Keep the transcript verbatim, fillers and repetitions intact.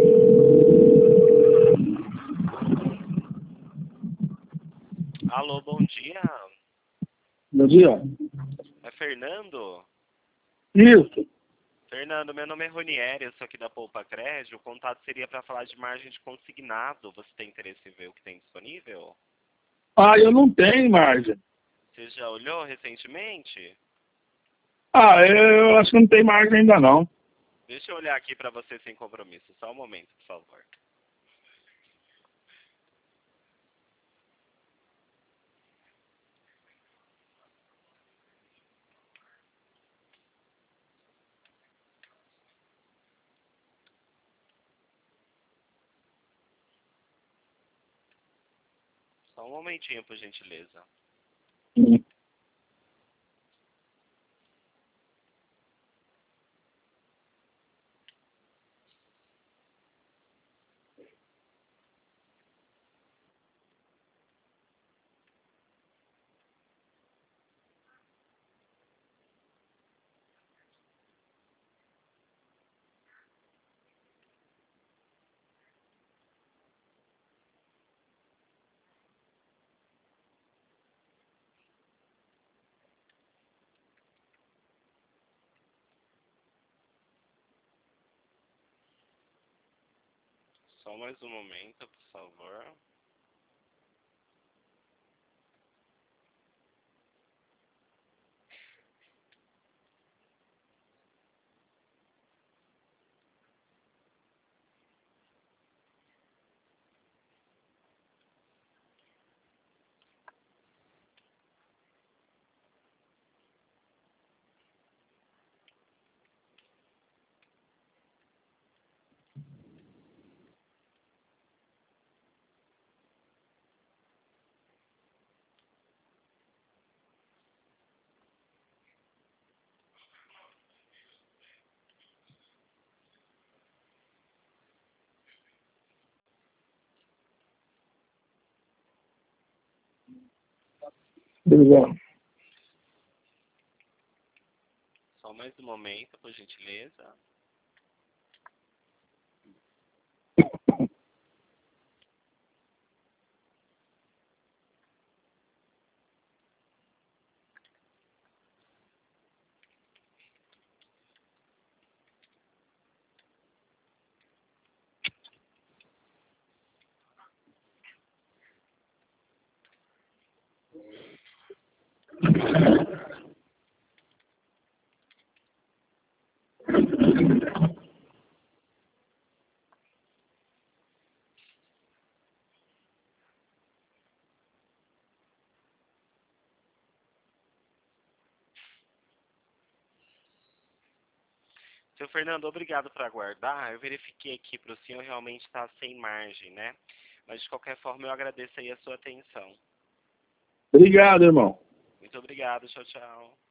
Alô, bom dia. Bom dia. É Fernando? Isso. Fernando, meu nome é Ronieri, eu sou aqui da Poupa Crédito. O contato seria para falar de margem de consignado. Você tem interesse em ver o que tem disponível? Ah, eu não tenho margem. Você já olhou recentemente? Ah, eu acho que não tem margem ainda não. Deixa eu olhar aqui para você sem compromisso. Só um momento, por favor. Só um momentinho, por gentileza. Hum. Só mais um momento, por favor. Obrigado. Só mais um momento, por gentileza. Seu Fernando, obrigado por aguardar. Eu verifiquei aqui para o senhor, realmente está sem margem, né? Mas de qualquer forma eu agradeço aí a sua atenção. Obrigado, irmão. Muito obrigado, tchau, tchau.